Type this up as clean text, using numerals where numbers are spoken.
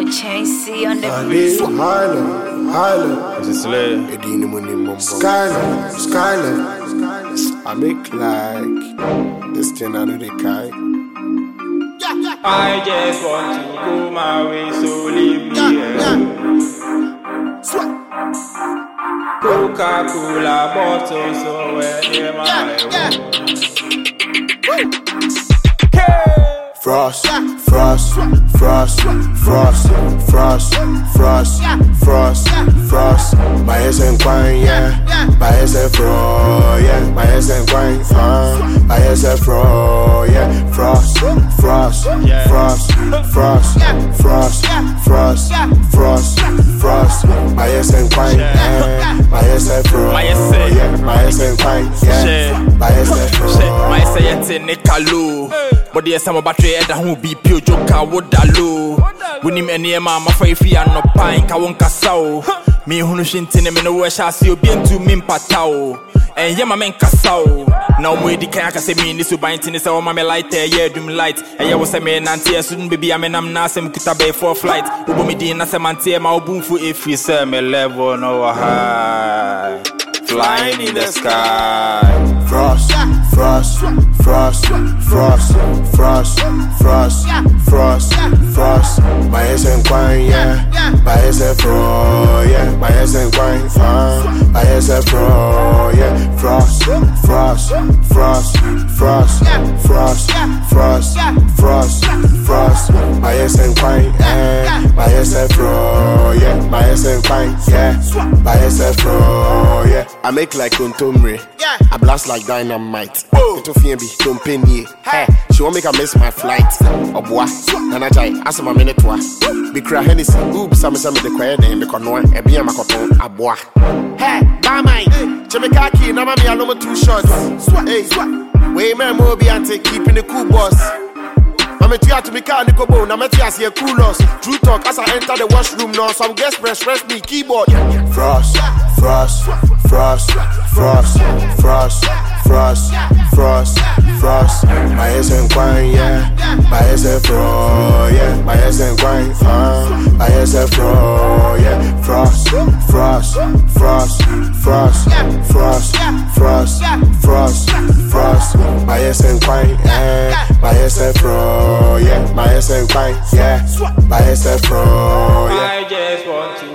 Chasey on the beat. Highland. Is it Slay? Skyland. I make like this thing I know they kind. I just want to go my way, so leave me here. Coca-Cola bottle, so where am I? Frost. My ass ain't crying, yeah. My ass ain't fro, yeah. My ass ain't crying, my ass ain't fro, yeah. Frost. My ass ain't crying, yeah. My ass ain't fro, yeah. My ass ain't crying, yeah. My ass ain't fro. My ass ain't Nicalu. But there's some battery at the home be pure joker would dalu. When him any mamma for if you are no pine, Kawonka sao. Me who shintin him in the wash, I see you being to Mimpatao. And Yama men Casao. Now, we the Kaka say me, this will bind in this all my light there, yeah, doom light. And you was a man, and tears soon be. I mean, I'm not some Kutabe for flight. Ubumi Dina Samantia, my boom for if you say me level no high. Flying in the sky. Frost. My ass ain't crying, yeah. My ass ain't fro, yeah. My ass ain't crying, my ass ain't fro, yeah. Frost. My ass ain't crying, yeah. My ass ain't fro, yeah. My ass ain't crying, yeah. My ass ain't fro, yeah. I make like Contomre, I blast like dynamite. Little Fiambi, don't pay me. Hey, she won't make a miss my flight. Oh boy, Nana Jai, ask my minute to be cry Hennessy. Oops, some the quiet name, the corner, a beer macaron, a boy. Hey, Bamai, Jamaica, Namami, I know 2 shots. Hey, way man, Moby and take keeping the cool boss. I'm a tear to me car, Nico Bone, I'm a tear, see a cool loss. True talk as I enter the washroom now. Some guest press me keyboard. Frost. My ass ain't crying, yeah. My ass ain't fro, yeah. My ass ain't crying, my ass ain't fro, yeah. Frost. My ass ain't crying, yeah. My ass ain't fro, yeah. My ass ain't crying, yeah. My ass ain't fro, yeah. I just want to